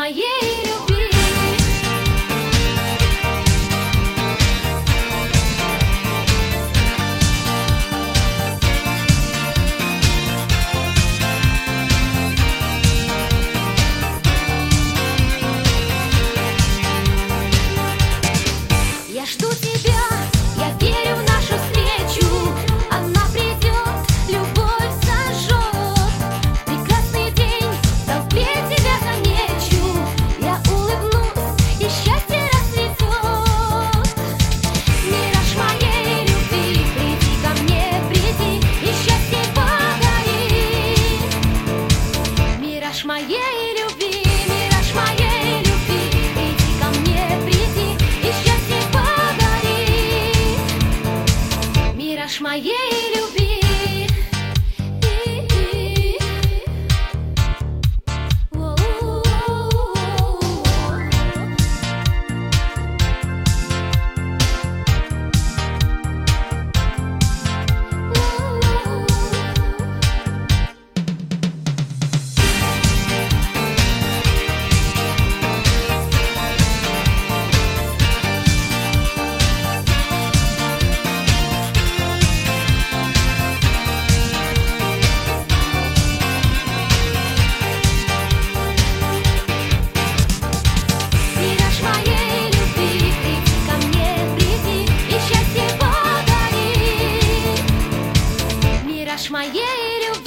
моей любви. Я жду тебя, я верю в нашу встречу. Она придет, любовь зажжет. Прекрасный день, в толпе тебя замечу. Я улыбнусь, и счастье расцветет. Мираж моей любви, приди ко мне, приди, и счастье подари. Мираж моей любви, мираж моей любви, приди ко мне, приди, и счастье подари. Мираж моей любви. Мираж моей любви, приди ко мне, приди, и счастье подари. Мираж моей любви.